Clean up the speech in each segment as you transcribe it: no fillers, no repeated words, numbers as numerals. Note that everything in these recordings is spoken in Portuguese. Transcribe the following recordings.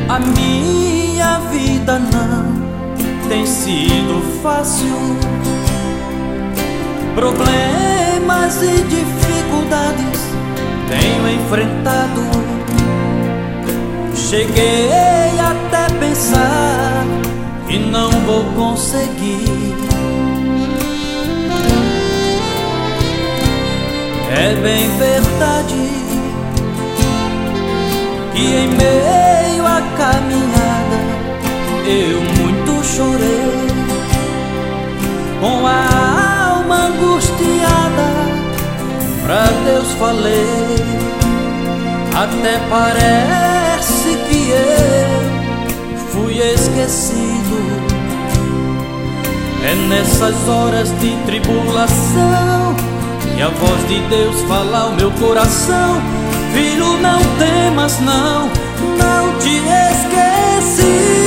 A minha vida não tem sido fácil. Problemas e dificuldades tenho enfrentado. Cheguei até pensar que não vou conseguir. É bem verdade que em meio à caminhada eu muito chorei, com a alma angustiada pra Deus falei. Até parece que eu fui esquecido. É nessas horas de tribulação que a voz de Deus fala ao meu coração: filho, não temas, não te esqueci.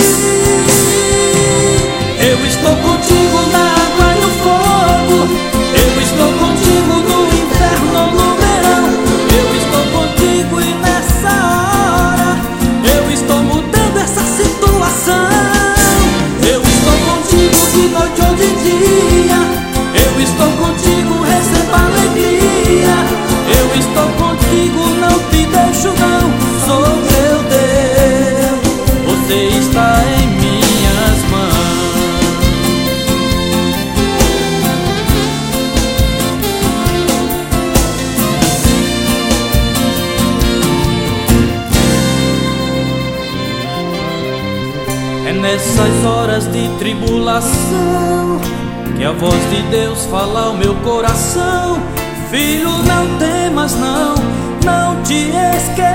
Eu estou contigo na água e no fogo, eu estou contigo no inverno ou no verão. Eu estou contigo e nessa hora eu estou mudando essa situação. Eu estou contigo de noite ou de dia, eu estou contigo, receba alegria. Eu estou contigo, não te deixo não, sou teu Deus, você está em minhas mãos. É nessas horas de tribulação que a voz de Deus fala ao meu coração: filho, não temas, não te esqueças.